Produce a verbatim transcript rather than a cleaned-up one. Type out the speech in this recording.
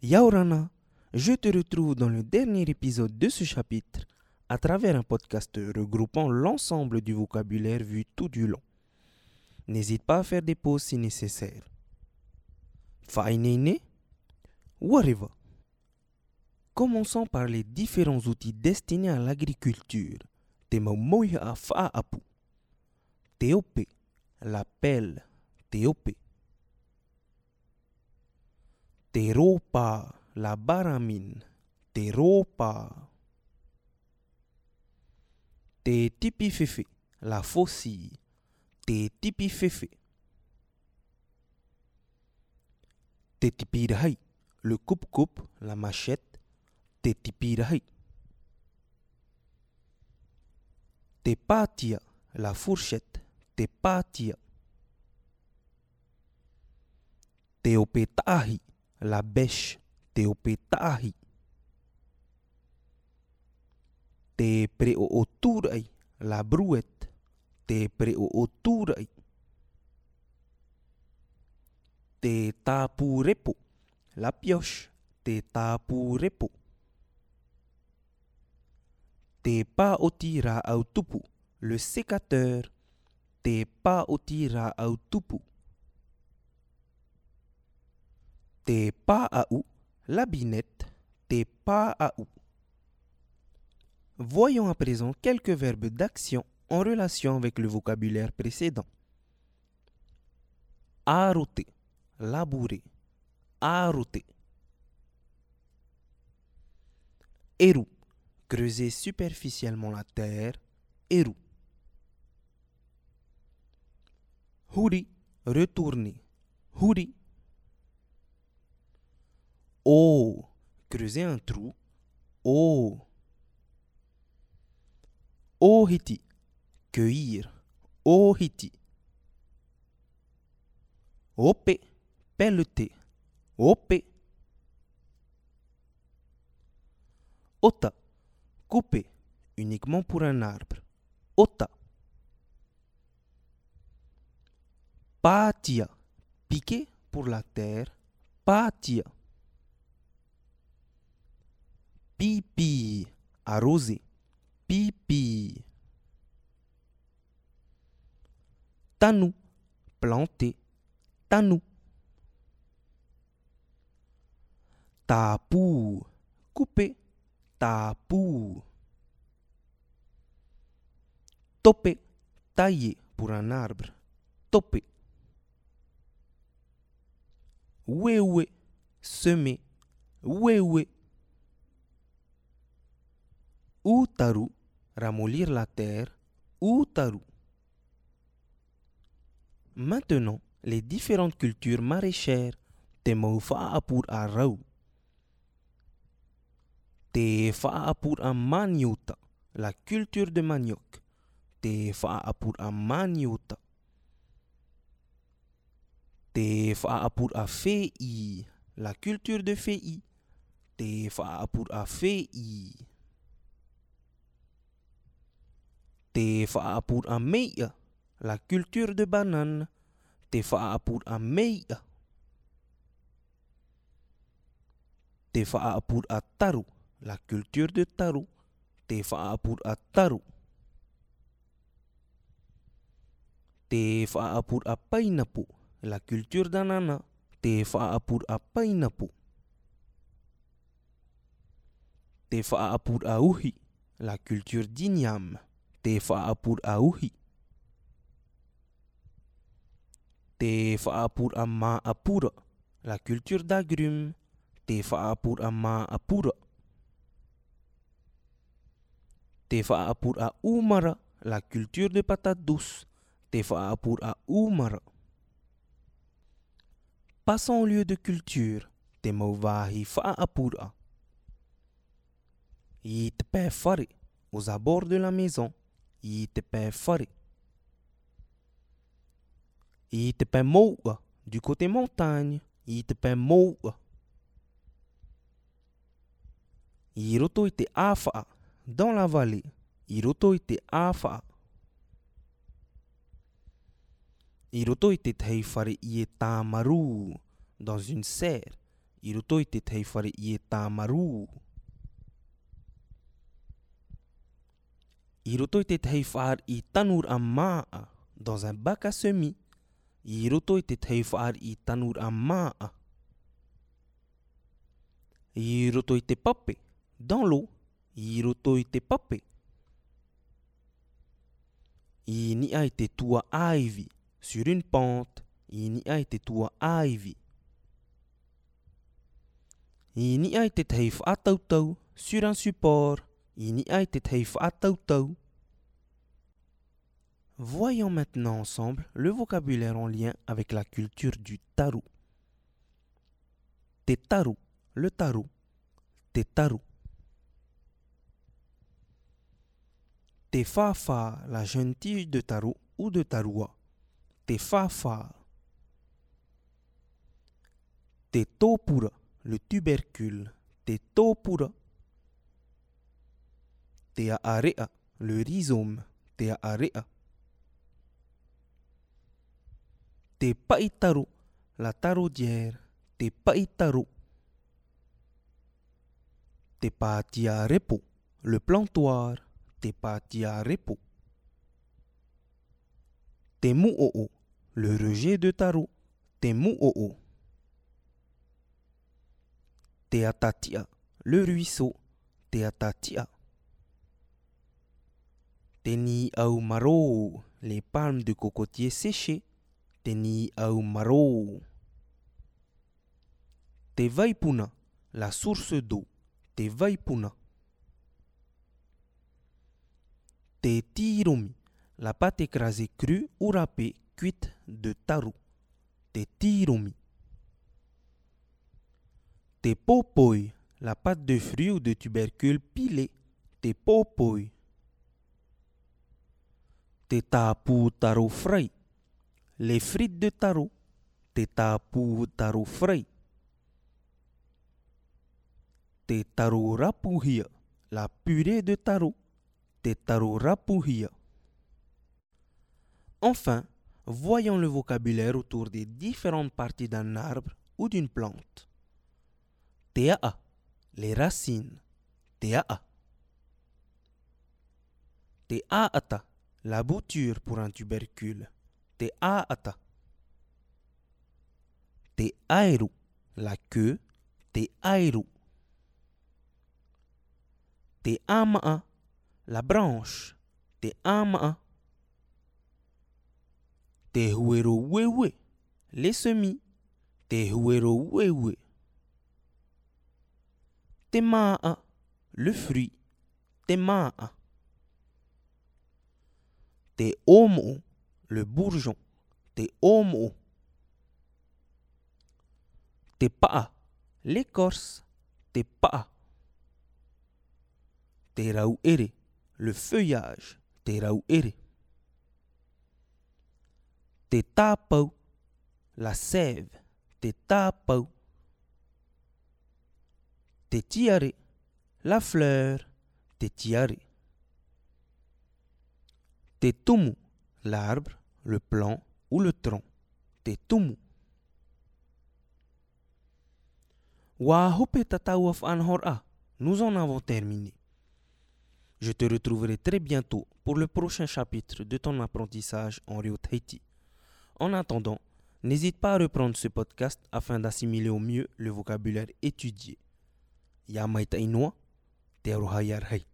Yaorana, je te retrouve dans le dernier épisode de ce chapitre à travers un podcast regroupant l'ensemble du vocabulaire vu tout du long. N'hésite pas à faire des pauses si nécessaire. Fa'inene, whatever. Commençons par les différents outils destinés à l'agriculture. Temomoya fa'apu. Teope, la pelle, teope. Teropa, la baramine, teropa. Te tipifefe, la faucille, te tipifefe. Te tipirahai, le coupe-coupe, la machette, te tipirahai. Te patia, la fourchette, te patia. Te opetahi, la bêche, te opetahi. Te preooturai, la brouette, te preooturai. Te tapurepo, la pioche, te tapurepo. Te paotira autupu, le sécateur, te paotira autupu. Te pa'au, la binette, te pa'au. Voyons à présent quelques verbes d'action en relation avec le vocabulaire précédent. Arroter, labourer, arroter. Eru, creuser superficiellement la terre, eru. Huri, retourner, huri. Oh, creuser un trou, oh. Ohiti, cueillir, ohiti. Ope, pelleter, ope. Ota, couper, uniquement pour un arbre, ota. Patia, piquer pour la terre, patia. Pipi, arroser, pipi. Tanou, planter, tanou. Tapou, couper, tapou. Toper, tailler pour un arbre, toper. Oué-oué, semer, oué-oué. Utaru, ramollir la terre, utaru. Maintenant, les différentes cultures maraîchères, te maufa'a pour arau. Te fa'a pour un maniota, la culture de manioc. Te fa'a pour un maniota. Te fa'a pour a fei, la culture de fei. Te fa'a pour a fei. Te fa'a pour un meia, la culture de banane. Te fa'a pour un meia. Te fa'a pour a taru, la culture de taru. Te fa'a pour a taru. Te fa'a pour a painapu, la culture d'anana. Te fa'a pour a painapu. Te fa'a pour a uhi, la culture d'igname. Te fa'a pour a uhi. Te fa'a pour a ma'apura, la culture d'agrumes. Te fa'a pour a ma'apura. Te fa'a pour a umara, la culture de patates douces. Te fa'a pour a umara. Passons au lieu de culture. Te mauvahi fa'a pour a. Yit pe fare, aux abords de la maison. Yit pe fare. Yit pe moua, du côté montagne. Yit pe moua. Iroto ite afa'a, dans la vallée. Iroto ite afa'a. Iroto ite teifare ie tamaru, dans une serre. i roto i te tei whare i e tāmaru. I roto i te tei whare i tanur a maa dans un bac à semis. I roto i te tei whare i tanur a maa. I roto i te pape dans l'eau. I roto i te pape. I ni ai te tua aivi sur une pente. I ni ai te tua aivi. I ni ai te tei whaatautau sur un support. I ni ai te tei whaatautau. Voyons maintenant ensemble le vocabulaire en lien avec la culture du taru. Te taru, le taru. Te taru. Te fafa, la jeune tige de taru ou de tarua. Te fafa. Te topura, le tubercule. Te topura. Te aarea, le rhizome. Te aarea. Te paitaru, la taraudière. Te paitaru. Te patia repo, le plantoir. Te patia repo. Te mu'o'o, le rejet de taru. Te mu'o'o. Te atatia, le ruisseau. Te atatia. Te ni au maro, les palmes de cocotier séchées. Te ni au maro. Te vaipuna, la source d'eau. Te vaipuna. Te tiromi, la pâte écrasée crue ou râpée cuite de taru. Te tiromi. Te popoi, la pâte de fruits ou de tubercules pilés. Te popoi. Te tapu taru frai, les frites de taru. Te tapu taru frai. Te taru rapuhia, la purée de taru. Te taru rapuhia. Enfin, voyons le vocabulaire autour des différentes parties d'un arbre ou d'une plante. Tea'a, les racines. Tea'a. Tea'ata, la bouture pour un tubercule. Tea'ata. Te'airu, la queue. Te'airu. Te'ama'a, la branche. Te'ama'a. Tehuero wewe, les semis. Tehuero wewe. Tema'a, le fruit. Tema'a. Te omo, le bourgeon. Te omo. Te pa'a, l'écorce. Te pa'a. Te rauere, le feuillage. Te rauere. Te tapau, la sève. Te tapau. Te tiare, la fleur. Te tiare. Te tumu, l'arbre, le plant ou le tronc. Te tumu. Wa hope tatau of anhora. Nous en avons terminé. Je te retrouverai très bientôt pour le prochain chapitre de ton apprentissage en Rio Tahiti. En attendant, n'hésite pas à reprendre ce podcast afin d'assimiler au mieux le vocabulaire étudié. Ya maita inua, te aroha yarhai.